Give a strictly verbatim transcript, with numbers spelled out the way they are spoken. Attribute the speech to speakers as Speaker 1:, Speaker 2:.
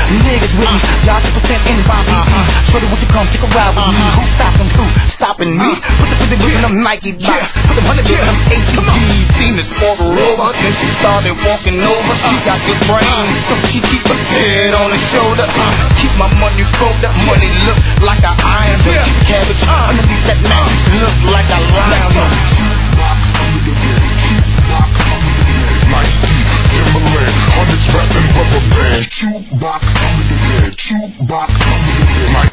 Speaker 1: Niggas with me, y'all two percent in my B P. Shorty, would you come take a ride with me? Who's stopping? Who stopping me? Put the put the whip in them Nike blocks. Put the hundred in them A C Gs. Seen this for the rover, then she started walking over. She got good brain, so she keep her head on her shoulder. Keep my money rolled up, money look like an iron, but keep cabbage.